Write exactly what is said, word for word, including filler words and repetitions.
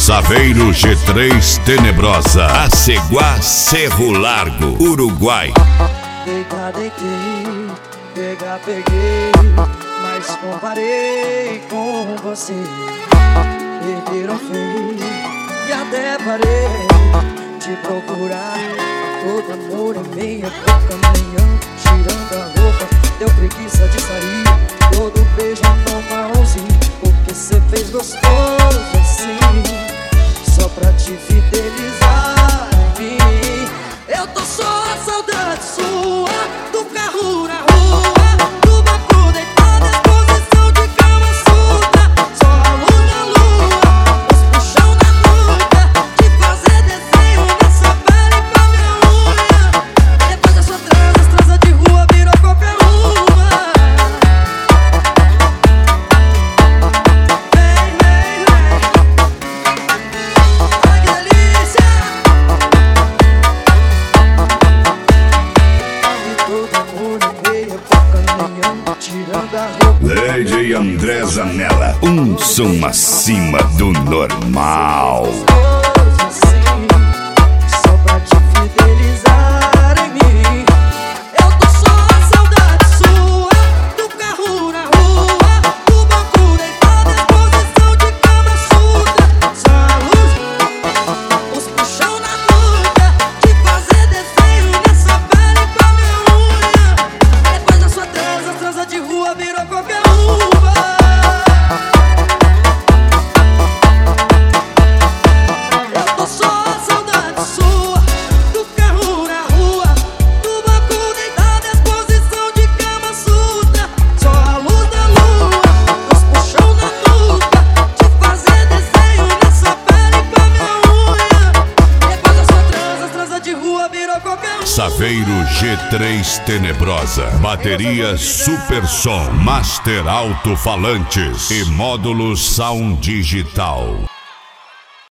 Saveiro G três Tenebrosa, Aceguá, Cerro Largo, Uruguai. Deitar, deitei, pegar, peguei, mas comparei com você. Perder ou feio, e até parei de procurar. Todo amor é meia boca, manhã, tirando a roupa. Deu preguiça de sair, todo beijo no mãozinho. Porque cê fez gostoso assim, só pra te fidelizar em mim. Eu tô só a saudade sua, do carro na rua, do banco deitado, exposição de cama suja. Só a luz da lua, os puxão na nuca, de fazer desenho nessa pele com a minha unha. Depois da sua transa, as transa de rua virou qualquer uma. Vem, vem, vem. Ai que delícia. Lady André Zanella, um som acima do normal. Só pra te fidelizar em mim. Eu tô só a saudade sua, do carro na rua, do banco deitado, exposição de cama suja. Só a luz, os puxão na nuca, de fazer desenho nessa pele com a minha unha. Depois da sua transa, transa de rua virou qualquer uma. Eu tô só a saudade sua, do carro na rua, do banco deitado, exposição de cama suja. Só a luz da lua, os puxão na nuca, de fazer desenho nessa pele com a minha unha. Depois da sua transa, transa de rua virou qualquer uma. Saveiro G três Tenebrosa, bateria Super Som, Master Alto-Falantes e módulo Sound Digital.